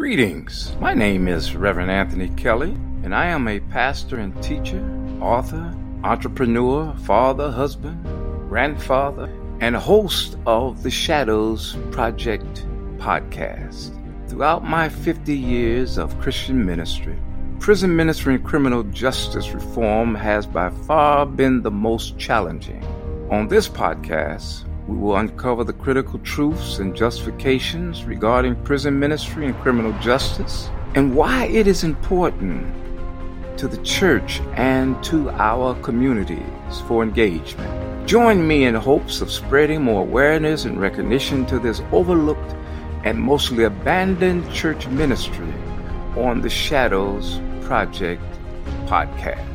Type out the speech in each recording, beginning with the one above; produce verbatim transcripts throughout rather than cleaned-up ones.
Greetings. My name is Reverend Anthony Kelly, and I am a pastor and teacher, author, entrepreneur, father, husband, grandfather, and host of the Shadows Project podcast. Throughout my fifty years of Christian ministry, prison ministry and criminal justice reform has by far been the most challenging. On this podcast, we will uncover the critical truths and justifications regarding prison ministry and criminal justice and why it is important to the church and to our communities for engagement. Join me in hopes of spreading more awareness and recognition to this overlooked and mostly abandoned church ministry on the Shadows Project podcast.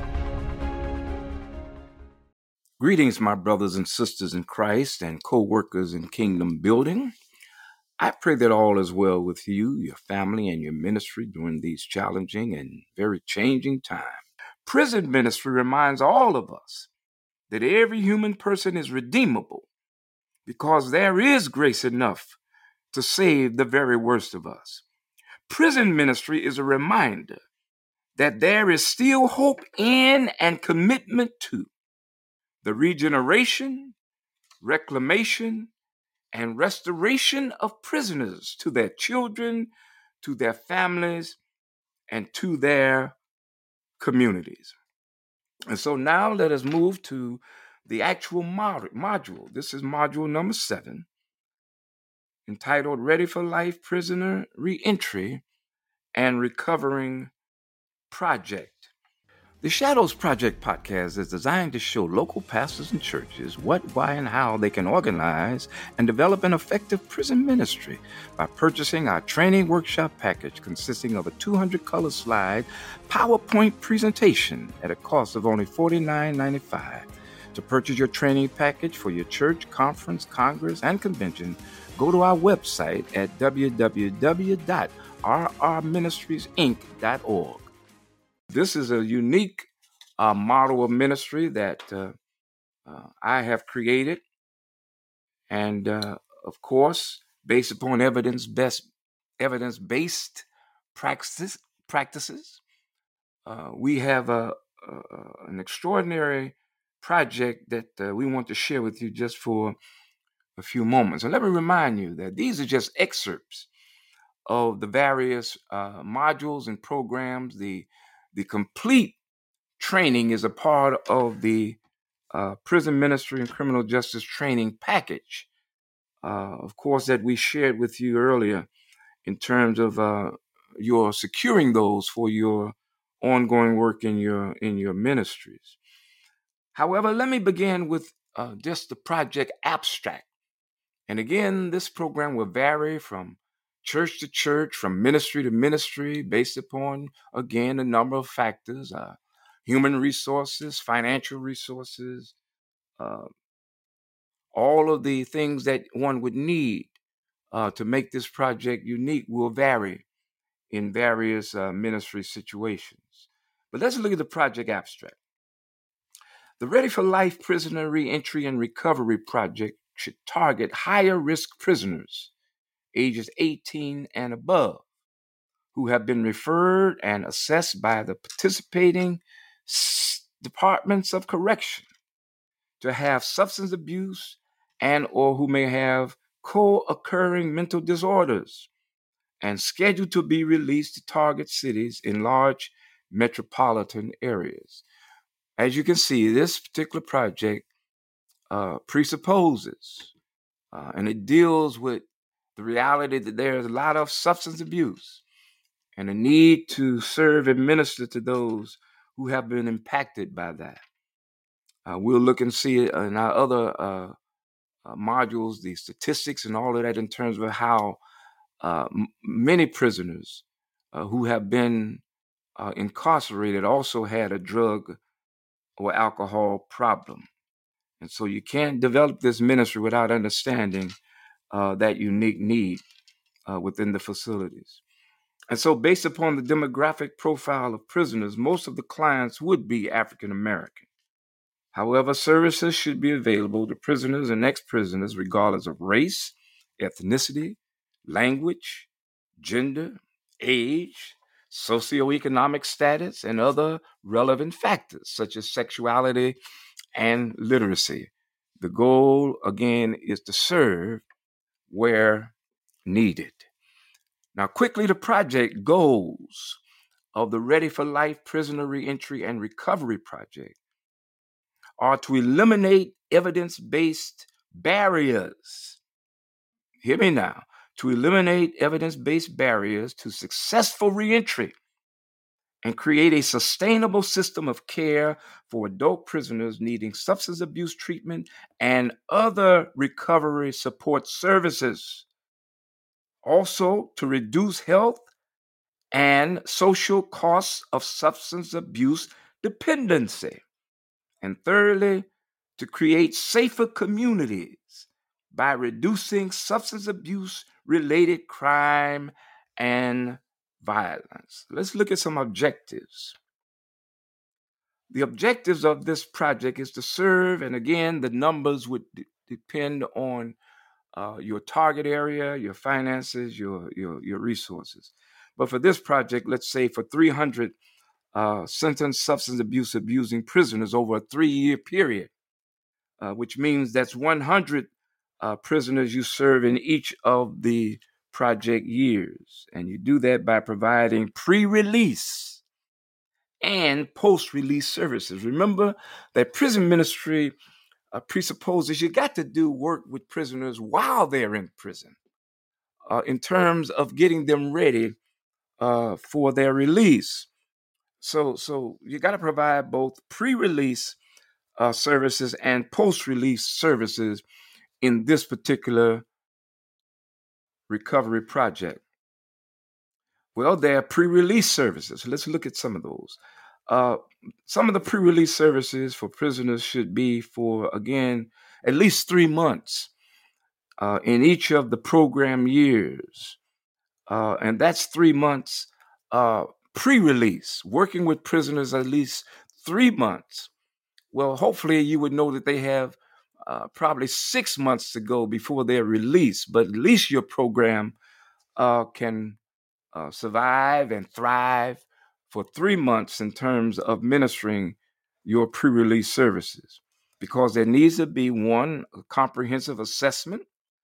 Greetings, my brothers and sisters in Christ and co-workers in kingdom building. I pray that all is well with you, your family, and your ministry during these challenging and very changing times. Prison ministry reminds all of us that every human person is redeemable because there is grace enough to save the very worst of us. Prison ministry is a reminder that there is still hope in and commitment to the regeneration, reclamation, and restoration of prisoners to their children, to their families, and to their communities. And so now let us move to the actual mod- module. This is module number seven, entitled Ready for Life Prisoner Reentry and Recovering Project. The Shadows Project podcast is designed to show local pastors and churches what, why, and how they can organize and develop an effective prison ministry by purchasing our training workshop package consisting of a two hundred color slide PowerPoint presentation at a cost of only forty-nine ninety-five. To purchase your training package for your church, conference, congress, and convention, go to our website at w w w dot r r ministries inc dot org. This is a unique uh, model of ministry that uh, uh, I have created. And uh, of course, based upon evidence-based, evidence-based practices, practices uh, we have a, a, an extraordinary project that uh, we want to share with you just for a few moments. And let me remind you that these are just excerpts of the various uh, modules and programs. The The complete training is a part of the uh, prison ministry and criminal justice training package, uh, of course, that we shared with you earlier in terms of uh, your securing those for your ongoing work in your in your ministries. However, let me begin with uh, just the project abstract. And again, this program will vary from church to church, from ministry to ministry, based upon, again, a number of factors, uh, human resources, financial resources, uh, all of the things that one would need uh, to make this project unique will vary in various uh, ministry situations. But let's look at the project abstract. The Ready for Life Prisoner Reentry and Recovery Project should target higher risk prisoners ages eighteen and above, who have been referred and assessed by the participating s- departments of correction to have substance abuse and or who may have co-occurring mental disorders and scheduled to be released to target cities in large metropolitan areas. As you can see, this particular project uh, presupposes uh, and it deals with the reality that there's a lot of substance abuse and a need to serve and minister to those who have been impacted by that. Uh, we'll look and see in our other uh, uh, modules the statistics and all of that in terms of how uh, m- many prisoners uh, who have been uh, incarcerated also had a drug or alcohol problem. And so you can't develop this ministry without understanding uh, that unique need uh, within the facilities. And so based upon the demographic profile of prisoners, most of the clients would be African American. However, services should be available to prisoners and ex-prisoners regardless of race, ethnicity, language, gender, age, socioeconomic status, and other relevant factors such as sexuality and literacy. The goal, again, is to serve where needed. Now, quickly, the project goals of the Ready for Life Prisoner Reentry and Recovery Project are to eliminate evidence-based barriers. Hear me now. To eliminate evidence-based barriers to successful reentry and create a sustainable system of care for adult prisoners needing substance abuse treatment and other recovery support services. Also, to reduce health and social costs of substance abuse dependency. And thirdly, to create safer communities by reducing substance abuse related crime and violence. Let's look at some objectives. The objectives of this project is to serve, and again, the numbers would d- depend on uh, your target area, your finances, your, your, your resources. But for this project, let's say for three hundred uh, sentenced substance abuse abusing prisoners over a three-year period, uh, which means that's one hundred uh, prisoners you serve in each of the project years. And you do that by providing pre-release and post-release services. Remember that prison ministry uh, presupposes you got to do work with prisoners while they're in prison uh, in terms of getting them ready uh, for their release. So, so you got to provide both pre-release uh, services and post-release services in this particular recovery project. Well, there are pre-release services. Let's look at some of those. Uh, some of the pre-release services for prisoners should be for, again, at least three months uh, in each of the program years. Uh, and that's three months uh, pre-release, working with prisoners at least three months. Well, hopefully you would know that they have uh, probably six months to go before they're released, but at least your program uh, can uh, survive and thrive for three months in terms of ministering your pre-release services, because there needs to be one, a comprehensive assessment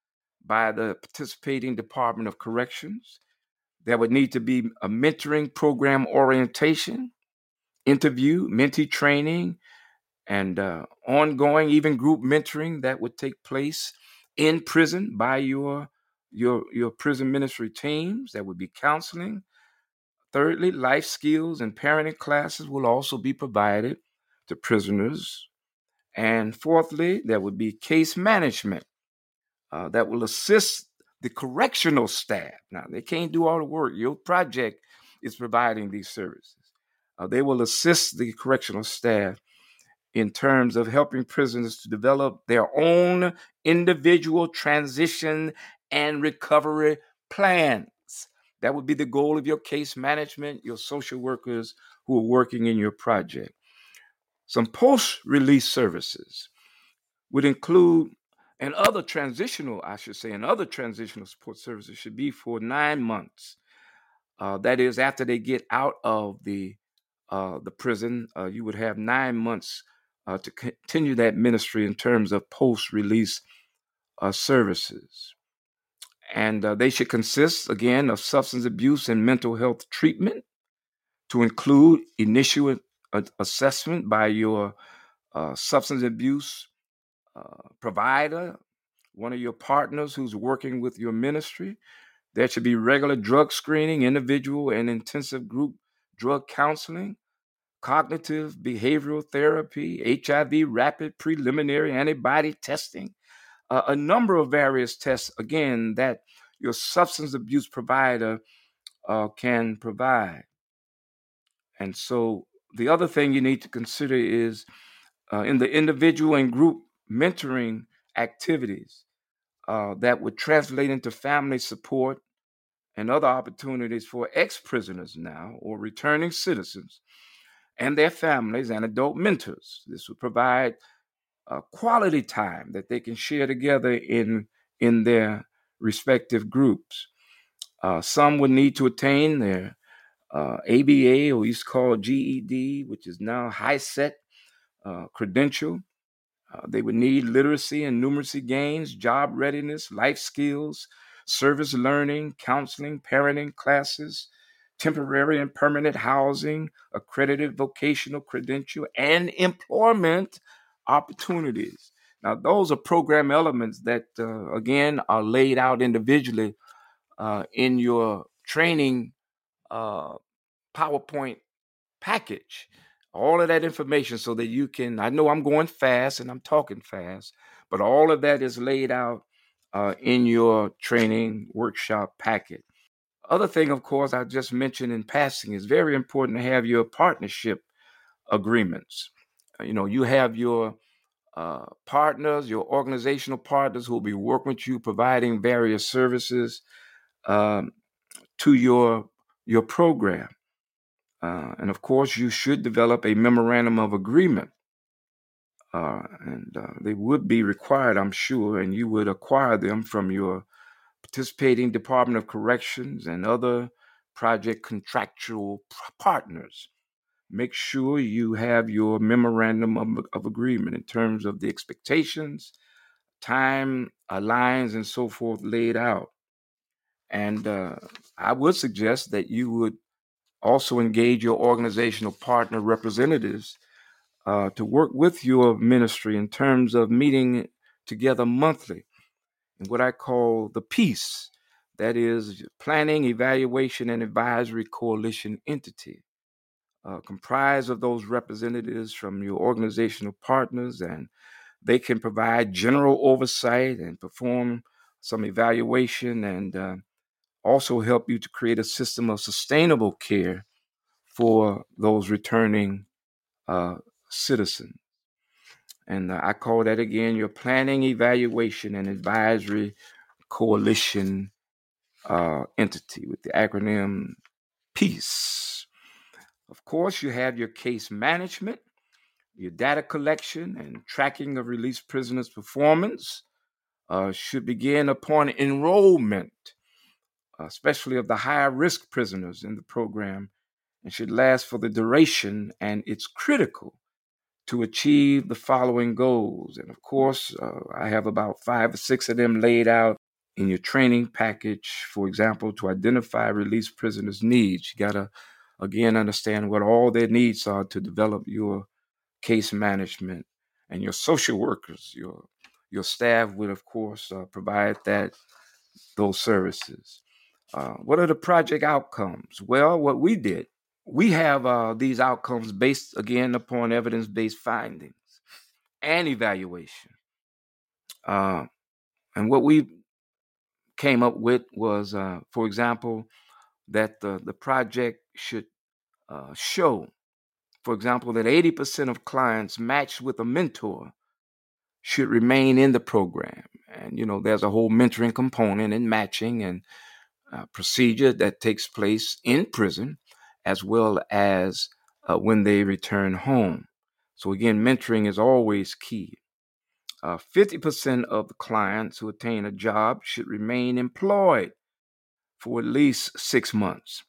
by the participating Department of Corrections. There would need to be a mentoring program orientation, interview, mentee training, and uh, ongoing, even group mentoring that would take place in prison by your your your prison ministry teams. That would be counseling. Thirdly, life skills and parenting classes will also be provided to prisoners. And fourthly, there would be case management uh, that will assist the correctional staff. Now, they can't do all the work. Your project is providing these services. Uh, they will assist the correctional staff in terms of helping prisoners to develop their own individual transition and recovery plans. That would be the goal of your case management, your social workers who are working in your project. Some post-release services would include, and other transitional, I should say, and other transitional support services should be for nine months. Uh, that is, after they get out of the uh, the prison, uh, you would have nine months uh, to continue that ministry in terms of post-release uh, services. And uh, they should consist, again, of substance abuse and mental health treatment, to include initial uh, assessment by your uh, substance abuse uh, provider, one of your partners who's working with your ministry. There should be regular drug screening, individual and intensive group drug counseling, cognitive behavioral therapy, H I V rapid preliminary antibody testing, uh, a number of various tests, again, that your substance abuse provider uh, can provide. And so the other thing you need to consider is uh, in the individual and group mentoring activities uh, that would translate into family support and other opportunities for ex-prisoners now or returning citizens and their families and adult mentors. This would provide uh, quality time that they can share together in, in their respective groups. Uh, some would need to attain their uh, A B A, or used to call G E D, which is now high set uh, credential. Uh, they would need literacy and numeracy gains, job readiness, life skills, service learning, counseling, parenting classes, temporary and permanent housing, accredited vocational credential, and employment opportunities. Now, those are program elements that, uh, again, are laid out individually uh, in your training uh, PowerPoint package, all of that information so that you can, I know I'm going fast and I'm talking fast, but all of that is laid out uh, in your training workshop packet. Other thing, of course, I just mentioned in passing, is very important to have your partnership agreements. Uh, You know, you have your uh, partners, your organizational partners who will be working with you, providing various services um, to your your program. Uh, and of course, you should develop a memorandum of agreement. Uh, and uh, they would be required, I'm sure, and you would acquire them from your participating Department of Corrections and other project contractual p- partners. Make sure you have your memorandum of, of agreement in terms of the expectations, time, uh, lines, and so forth laid out. And uh, I would suggest that you would also engage your organizational partner representatives uh, to work with your ministry in terms of meeting together monthly in what I call the PEACE, that is, Planning, Evaluation, and Advisory Coalition entity, uh, comprised of those representatives from your organizational partners, and they can provide general oversight and perform some evaluation and uh, also help you to create a system of sustainable care for those returning uh, citizens. And uh, I call that again your Planning, Evaluation, and Advisory Coalition uh, entity with the acronym PEACE. Of course, you have your case management, your data collection, and tracking of released prisoners' performance uh, should begin upon enrollment, especially of the higher risk prisoners in the program, and should last for the duration, and it's critical to achieve the following goals. And of course, uh, I have about five or six of them laid out in your training package. For example, to identify released prisoners' needs. You got to, again, understand what all their needs are to develop your case management. And your social workers, your your staff will, of course, uh, provide that those services. Uh, what are the project outcomes? Well, what we did, we have uh, these outcomes based, again, upon evidence-based findings and evaluation. Uh, and what we came up with was, uh, for example, that the, the project should uh, show, for example, that eighty percent of clients matched with a mentor should remain in the program. And, you know, there's a whole mentoring component in matching and uh, procedure that takes place in prison as well as uh, when they return home. So, again, mentoring is always key. Uh, fifty percent of the clients who attain a job should remain employed for at least six months.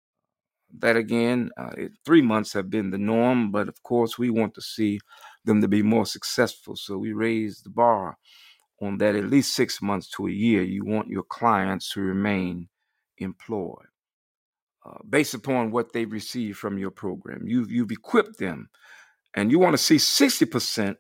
That again, uh, it, three months have been the norm, but of course, we want to see them to be more successful. So we raise the bar on that at least six months to a year. You want your clients to remain employed uh, based upon what they receive from your program. You've, you've equipped them, and you want to see sixty percent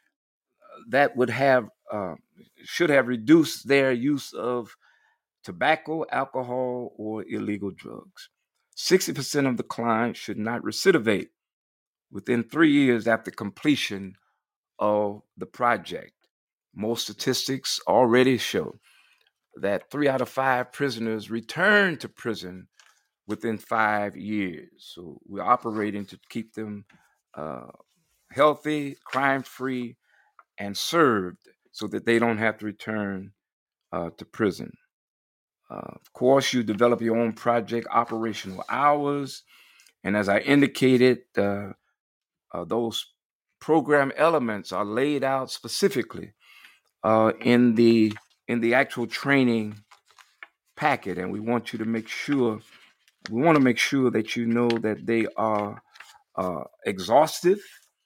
that would have uh, should have reduced their use of tobacco, alcohol, or illegal drugs. sixty percent of the clients should not recidivate within three years after completion of the project. Most statistics already show that three out of five prisoners return to prison within five years. So we're operating to keep them uh, healthy, crime-free, and served so that they don't have to return uh, to prison. Uh, of course, you develop your own project operational hours. And as I indicated, uh, uh, those program elements are laid out specifically uh, in the in the actual training packet, and we want you to make sure, we want to make sure that you know that they are uh, exhaustive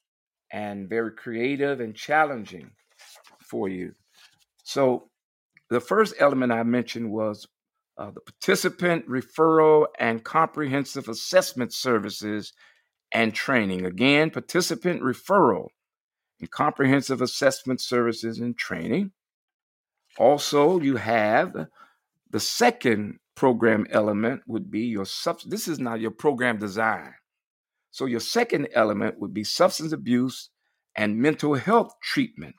and very creative and challenging for you. So, the first element I mentioned was uh, the participant referral and comprehensive assessment services and training. Again, participant referral and comprehensive assessment services and training. Also, you have the second program element would be your substance. This is not your program design. So your second element would be substance abuse and mental health treatment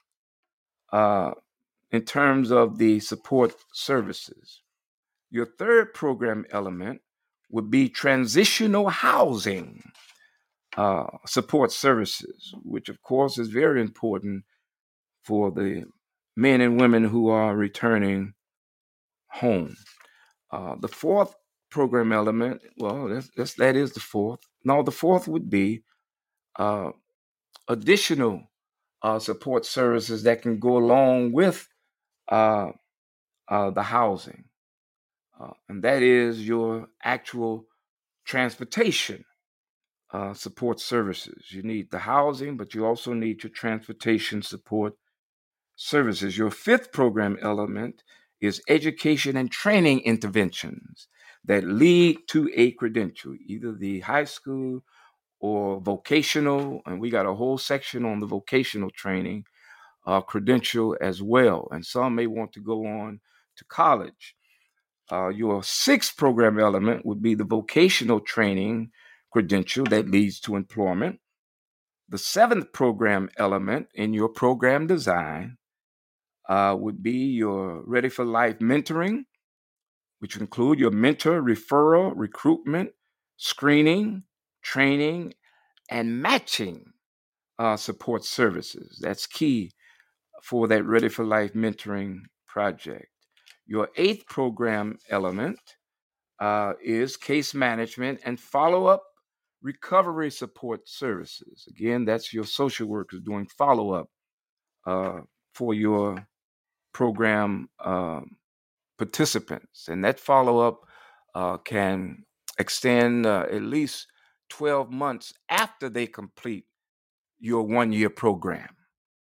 uh, in terms of the support services. Your third program element would be transitional housing uh, support services, which of course is very important for the men and women who are returning home. Uh, the fourth program element, well, that's, that's, that is the fourth. No, the fourth would be uh, additional uh, support services that can go along with uh, uh, the housing. Uh, and that is your actual transportation uh, support services. You need the housing, but you also need your transportation support services. Your fifth program element is education and training interventions that lead to a credential, either the high school or vocational. And we got a whole section on the vocational training uh, credential as well. And some may want to go on to college. Uh, your sixth program element would be the vocational training credential that leads to employment. The seventh program element in your program design uh, would be your Ready for Life mentoring, which would include your mentor referral, recruitment, screening, training, and matching uh, support services. That's key for that Ready for Life mentoring project. Your eighth program element uh, is case management and follow up recovery support services. Again, that's your social workers doing follow up uh, for your program um, participants. And that follow up uh, can extend uh, at least twelve months after they complete your one year program.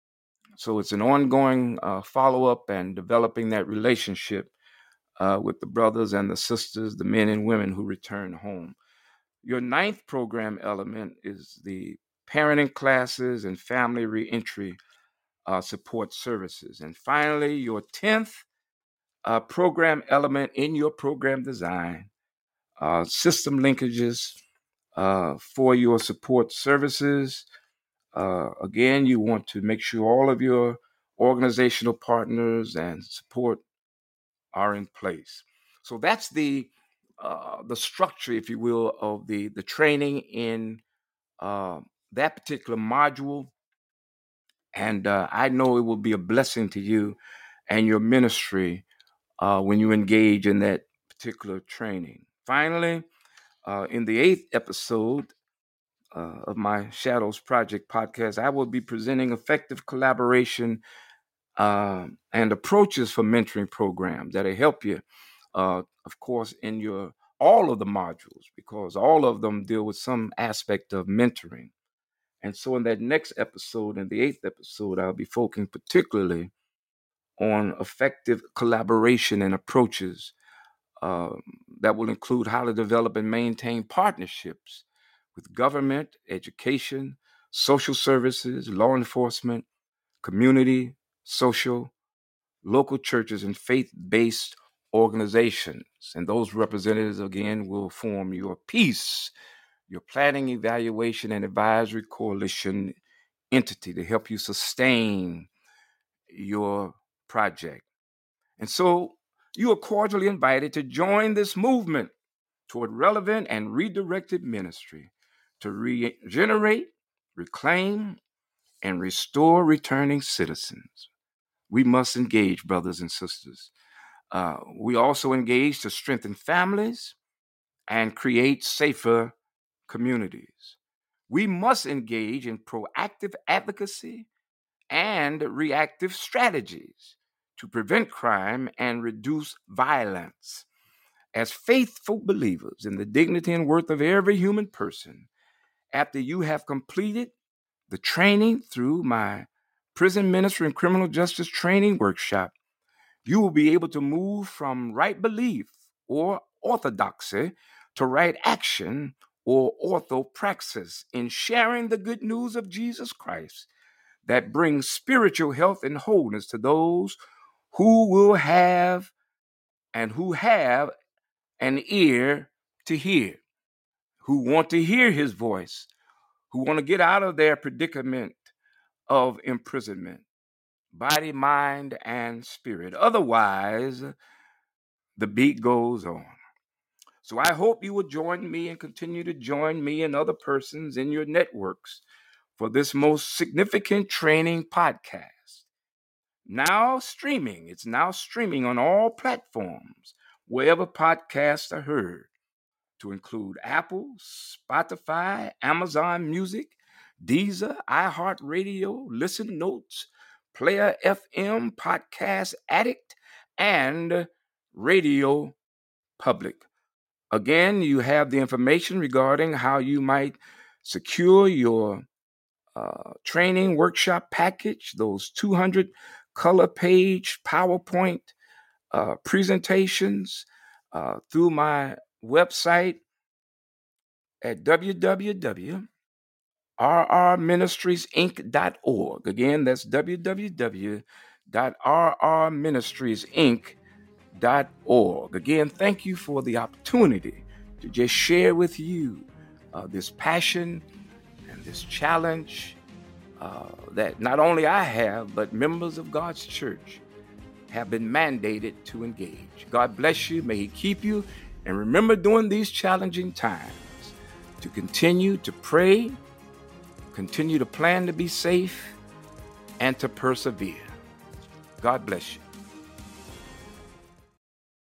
So it's an ongoing uh, follow up and developing that relationship uh, with the brothers and the sisters, the men and women who return home. Your ninth program element is the parenting classes and family reentry uh, support services. And finally, your tenth uh, program element in your program design, uh, system linkages uh, for your support services. Uh, again, you want to make sure all of your organizational partners and support are in place. So that's the uh, the structure, if you will, of the the training in uh, that particular module. And uh, I know it will be a blessing to you and your ministry uh, when you engage in that particular training. Finally, uh, in the eighth episode uh, of my Shadows Project podcast, I will be presenting effective collaboration uh, and approaches for mentoring programs that'll help you, uh, of course, in your all of the modules, because all of them deal with some aspect of mentoring. And so, in that next episode, in the eighth episode, I'll be focusing particularly on effective collaboration and approaches uh, that will include how to develop and maintain partnerships with government, education, social services, law enforcement, community, social, local churches, and faith based organizations. And those representatives, again, will form your peace, your planning, evaluation, and advisory coalition entity to help you sustain your project. And so you are cordially invited to join this movement toward relevant and redirected ministry to regenerate, reclaim, and restore returning citizens. We must engage, brothers and sisters. Uh, we also engage to strengthen families and create safer communities. We must engage in proactive advocacy and reactive strategies to prevent crime and reduce violence. as faithful believers in the dignity and worth of every human person. After you have completed the training through my prison ministry and criminal justice training workshop, you will be able to move from right belief or orthodoxy to right action or orthopraxis in sharing the good news of Jesus Christ that brings spiritual health and wholeness to those who will have and who have an ear to hear, who want to hear his voice, who want to get out of their predicament of imprisonment, body, mind, and spirit. Otherwise, the beat goes on. So I hope you will join me and continue to join me and other persons in your networks for this most significant training podcast. Now streaming. It's now streaming on all platforms, wherever podcasts are heard, to include Apple, Spotify, Amazon Music, Deezer, iHeartRadio, Listen Notes, Player F M, Podcast Addict, and Radio Public. Again, you have the information regarding how you might secure your uh, training workshop package, those two hundred color page PowerPoint uh, presentations uh, through my website at w w w dot r r ministries inc dot org. Again, that's w w w dot r r ministries inc dot org. Again, thank you for the opportunity to just share with you uh, this passion and this challenge uh, that not only I have, but members of God's church have been mandated to engage. God bless you. May he keep you. And remember, during these challenging times, to continue to pray, continue to plan to be safe, and to persevere. God bless you.